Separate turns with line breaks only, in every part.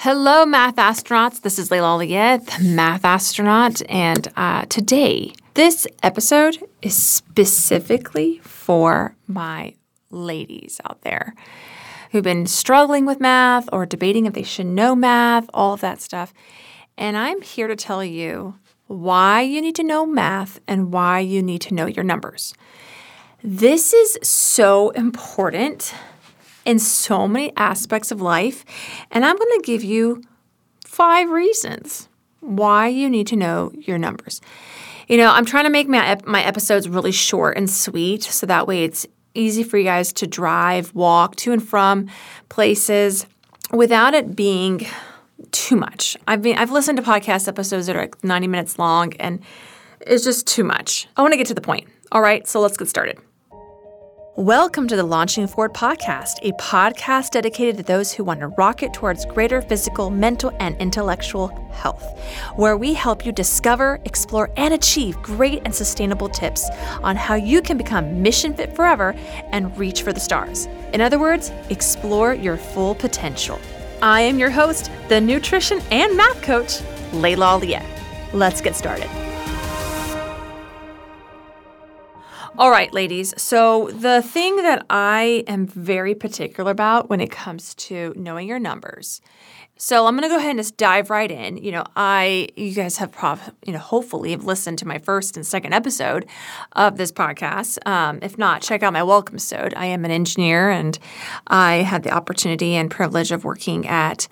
Hello, math astronauts. This is Layla Aliyah, the math astronaut, and today, this episode is specifically for my ladies out there who've been struggling with math or debating if they should know math, all of that stuff. And I'm here to tell you why you need to know math and why you need to know your numbers. This is so important in so many aspects of life, and I'm going to give you 5 reasons why you need to know your numbers. I'm trying to make my episodes really short and sweet, so that way it's easy for you guys to drive, walk to and from places without it being too much. I've listened to podcast episodes that are like 90 minutes long, and it's just too much. I want to get to the point. All right, so let's get started. Welcome to the Launching Forward podcast, a podcast dedicated to those who want to rocket towards greater physical, mental, and intellectual health, where we help you discover, explore, and achieve great and sustainable tips on how you can become mission fit forever and reach for the stars. In other words, explore your full potential. I am your host, the nutrition and math coach, Layla Aliyah. Let's get started. All right, ladies. So the thing that I am very particular about when it comes to knowing your numbers. So I'm going to go ahead and just dive right in. You guys have hopefully have listened to my first and second episode of this podcast. If not, check out my welcome episode. I am an engineer, and I had the opportunity and privilege of working at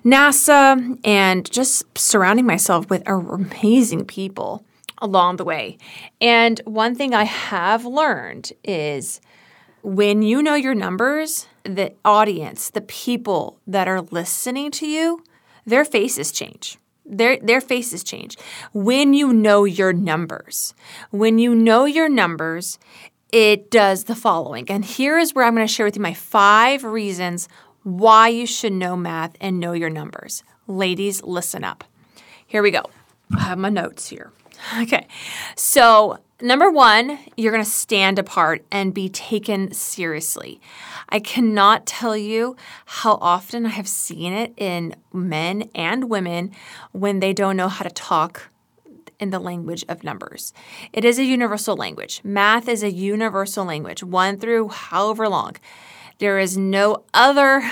NASA and just surrounding myself with amazing people along the way. And one thing I have learned is when you know your numbers, the audience, the people that are listening to you, their faces change. Their faces change. When you know your numbers. When you know your numbers, it does the following. And here is where I'm going to share with you my 5 reasons why you should know math and know your numbers. Ladies, listen up. Here we go. I have my notes here. Okay, so number 1, you're going to stand apart and be taken seriously. I cannot tell you how often I have seen it in men and women when they don't know how to talk in the language of numbers. It is a universal language. Math is a universal language, 1 through however long. There is no other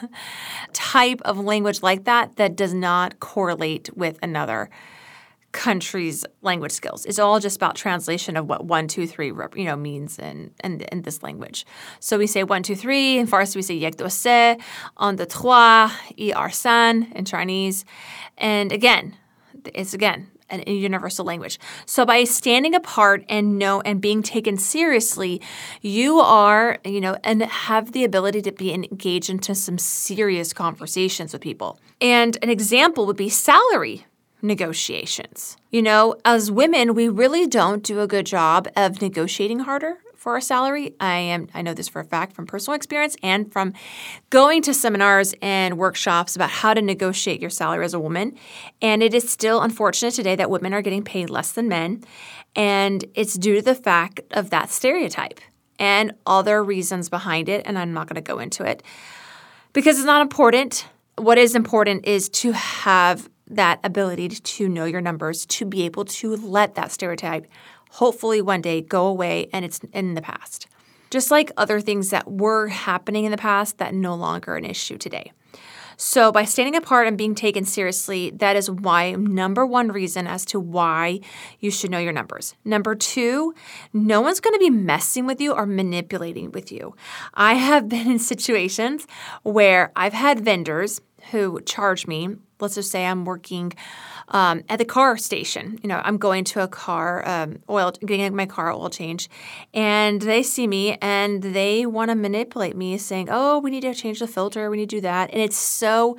type of language like that does not correlate with another country's language skills. It's all just about translation of what 1, 2, 3 means in this language. So we say 1, 2, 3. In Farsi we say yek do se, un deux trois, I ar san in Chinese. And it's a universal language. So by standing apart and being taken seriously, you are, and have the ability to be engaged into some serious conversations with people. And an example would be salary negotiations. As women, we really don't do a good job of negotiating harder for our salary. I know this for a fact from personal experience and from going to seminars and workshops about how to negotiate your salary as a woman. And it is still unfortunate today that women are getting paid less than men. And it's due to the fact of that stereotype and other reasons behind it. And I'm not going to go into it because it's not important. What is important is to have that ability to know your numbers, to be able to let that stereotype hopefully one day go away and it's in the past. Just like other things that were happening in the past that no longer an issue today. So by standing apart and being taken seriously, that is number 1 reason as to why you should know your numbers. Number 2, no one's going to be messing with you or manipulating with you. I have been in situations where I've had vendors who charge me. Let's just say I'm working at the car station. I'm going to a car getting my car oil change, and they see me and they want to manipulate me, saying, "Oh, we need to change the filter. We need to do that." And it's so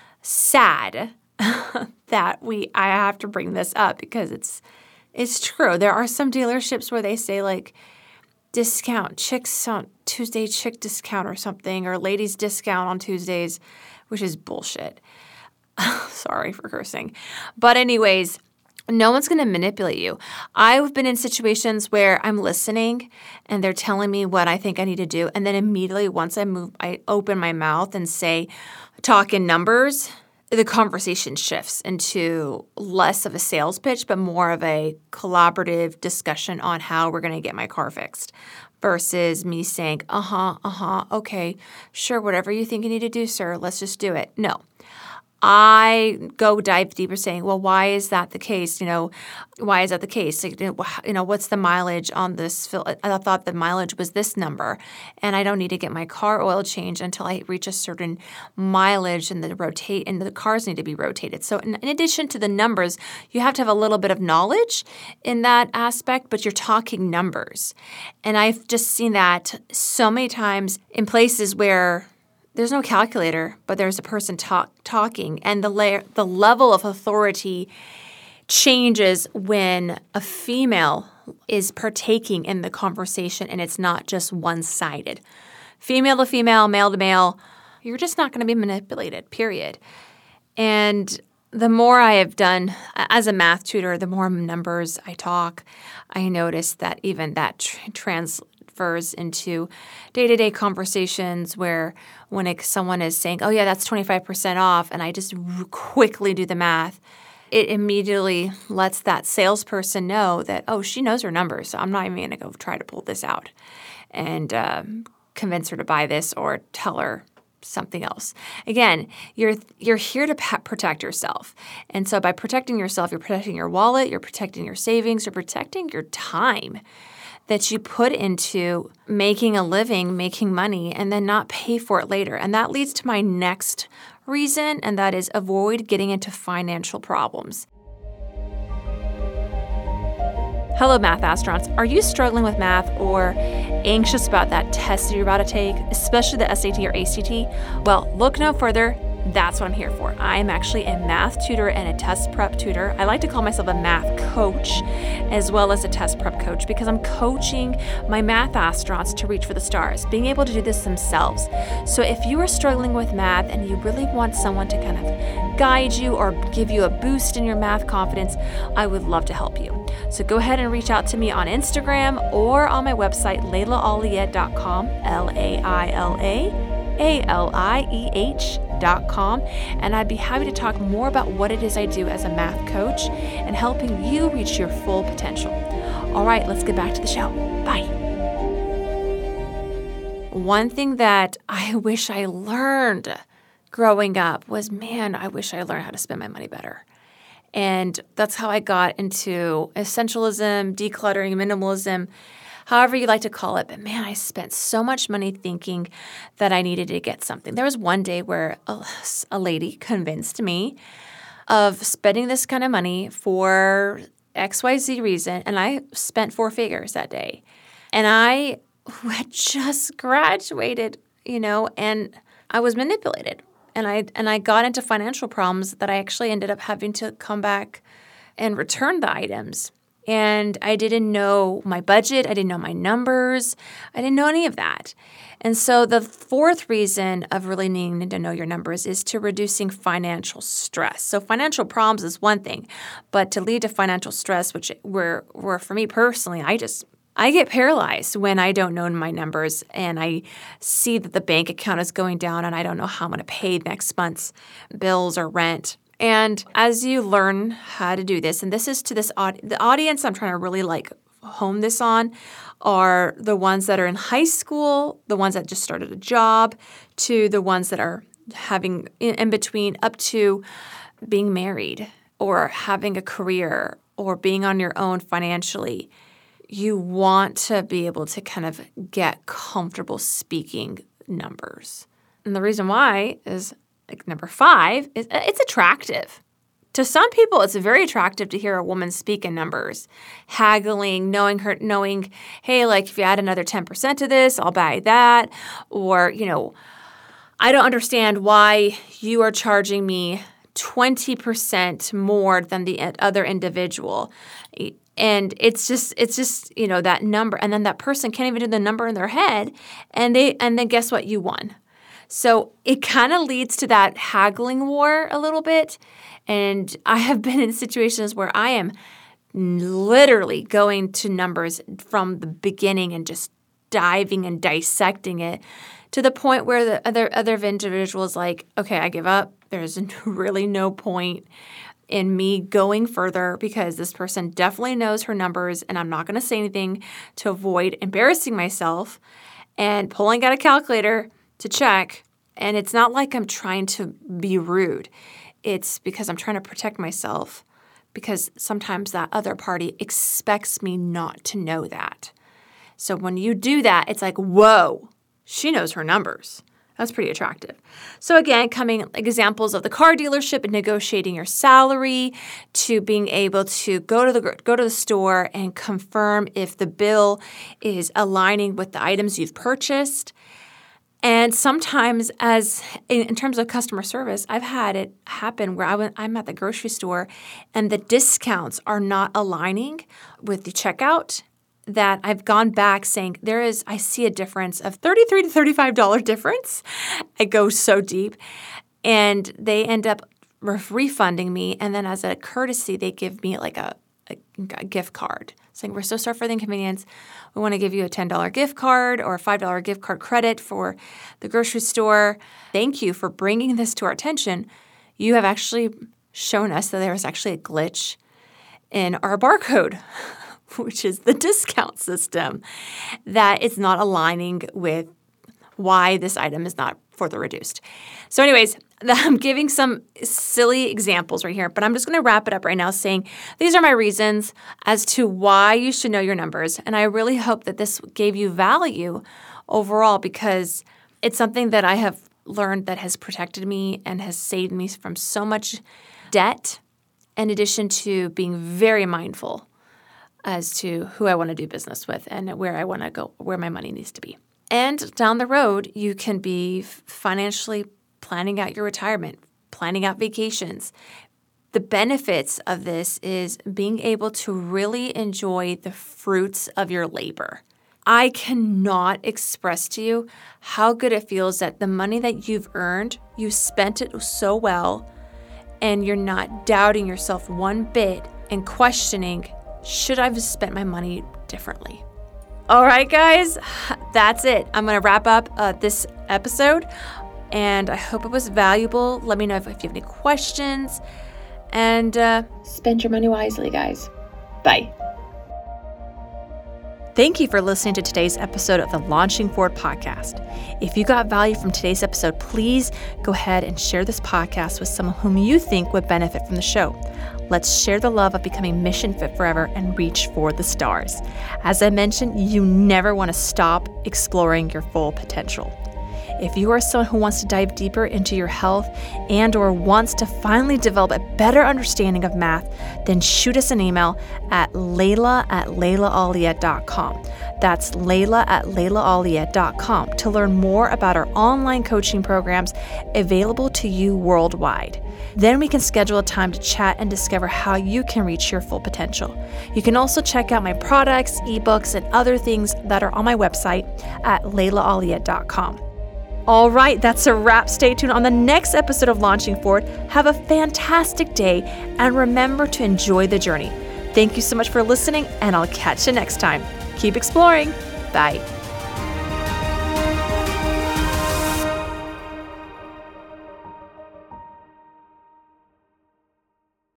sad that I have to bring this up because it's true. There are some dealerships where they say like discount chicks on Tuesday, chick discount or something, or ladies discount on Tuesdays, which is bullshit. Sorry for cursing. But anyways, no one's going to manipulate you. I've been in situations where I'm listening and they're telling me what I think I need to do. And then immediately once I open my mouth and talk in numbers, the conversation shifts into less of a sales pitch, but more of a collaborative discussion on how we're going to get my car fixed versus me saying, okay, sure, whatever you think you need to do, sir, let's just do it. No. I go dive deeper saying, well, why is that the case? Why is that the case? What's the mileage on this? I thought the mileage was this number, and I don't need to get my car oil changed until I reach a certain mileage, and the cars need to be rotated. So in addition to the numbers, you have to have a little bit of knowledge in that aspect, but you're talking numbers. And I've just seen that so many times in places where there's no calculator, but there's a person talking, and the level of authority changes when a female is partaking in the conversation, and it's not just one-sided. Female to female, male to male, you're just not going to be manipulated, period. And the more I have done as a math tutor, the more numbers I talk, I notice that even that transfers into day-to-day conversations where when someone is saying, oh, yeah, that's 25% off, and I just quickly do the math, it immediately lets that salesperson know that, oh, she knows her numbers, so I'm not even going to go try to pull this out and convince her to buy this or tell her something else. Again, you're here to protect yourself. And so by protecting yourself, you're protecting your wallet, you're protecting your savings, you're protecting your time that you put into making a living, making money, and then not pay for it later. And that leads to my next reason, and that is avoid getting into financial problems. Hello, math astronauts. Are you struggling with math or anxious about that test that you're about to take, especially the SAT or ACT? Well, look no further. That's what I'm here for. I am actually a math tutor and a test prep tutor. I like to call myself a math coach as well as a test prep coach because I'm coaching my math astronauts to reach for the stars, being able to do this themselves. So if you are struggling with math and you really want someone to kind of guide you or give you a boost in your math confidence, I would love to help you. So go ahead and reach out to me on Instagram or on my website, LailaAlieh.com, LailaAlieh.com, and I'd be happy to talk more about what it is I do as a math coach and helping you reach your full potential. All right, let's get back to the show. Bye. One thing that I wish I learned growing up was, I wish I learned how to spend my money better. And that's how I got into essentialism, decluttering, minimalism, however you like to call it. But I spent so much money thinking that I needed to get something. There was one day where a lady convinced me of spending this kind of money for XYZ reason, and I spent 4 figures that day. And I had just graduated, and I was manipulated. And I got into financial problems that I actually ended up having to come back and return the items. And I didn't know my budget. I didn't know my numbers. I didn't know any of that. And so the fourth reason of really needing to know your numbers is to reducing financial stress. So financial problems is one thing, but to lead to financial stress, which were for me personally, I get paralyzed when I don't know my numbers and I see that the bank account is going down and I don't know how I'm going to pay next month's bills or rent. And as you learn how to do this, and this is to the audience I'm trying to really hone this on are the ones that are in high school, the ones that just started a job, to the ones that are having in between up to being married or having a career or being on your own financially. You want to be able to kind of get comfortable speaking numbers. And the reason why is number 5 is it's attractive. To some people, it's very attractive to hear a woman speak in numbers, haggling, knowing, hey, if you add another 10% to this, I'll buy that. Or, I don't understand why you are charging me 20% more than the other individual. And it's just that number, and then that person can't even do the number in their head, and then guess what? You won. So it kind of leads to that haggling war a little bit, and I have been in situations where I am literally going to numbers from the beginning and just diving and dissecting it to the point where the other individual is like, okay, I give up. there's really no point in me going further because this person definitely knows her numbers and I'm not going to say anything to avoid embarrassing myself and pulling out a calculator to check. And it's not like I'm trying to be rude. It's because I'm trying to protect myself because sometimes that other party expects me not to know that. So when you do that, it's like, whoa, she knows her numbers. That's pretty attractive. So again, coming examples of the car dealership and negotiating your salary to being able to go to the store and confirm if the bill is aligning with the items you've purchased. And sometimes as in terms of customer service, I've had it happen where I'm at the grocery store and the discounts are not aligning with the checkout, that I've gone back saying I see a difference of $33 to $35 difference. I go so deep and they end up refunding me. And then as a courtesy, they give me like a gift card saying, we're so sorry for the inconvenience. We want to give you a $10 gift card or a $5 gift card credit for the grocery store. Thank you for bringing this to our attention. You have actually shown us that there was actually a glitch in our barcode, which is the discount system, that it's not aligning with why this item is not further reduced. So anyways, I'm giving some silly examples right here, but I'm just going to wrap it up right now saying these are my reasons as to why you should know your numbers. And I really hope that this gave you value overall because it's something that I have learned that has protected me and has saved me from so much debt, in addition to being very mindful as to who I want to do business with and where I want to go, where my money needs to be. And down the road, you can be financially planning out your retirement, planning out vacations. The benefits of this is being able to really enjoy the fruits of your labor. I cannot express to you how good it feels that the money that you've earned, you spent it so well, and you're not doubting yourself one bit and questioning, should I have spent my money differently? All right, guys, that's it. I'm going to wrap up this episode, and I hope it was valuable. Let me know if you have any questions, and spend your money wisely, guys. Bye. Thank you for listening to today's episode of the Launching Forward podcast. If you got value from today's episode, please go ahead and share this podcast with someone whom you think would benefit from the show. Let's share the love of becoming mission fit forever and reach for the stars. As I mentioned, you never want to stop exploring your full potential. If you are someone who wants to dive deeper into your health and or wants to finally develop a better understanding of math, then shoot us an email at layla@laylaaliyah.com. That's layla@laylaaliyah.com to learn more about our online coaching programs available to you worldwide. Then we can schedule a time to chat and discover how you can reach your full potential. You can also check out my products, ebooks, and other things that are on my website at laylaaliyah.com. All right, that's a wrap. Stay tuned on the next episode of Launching Forward. Have a fantastic day, and remember to enjoy the journey. Thank you so much for listening, and I'll catch you next time. Keep exploring. Bye.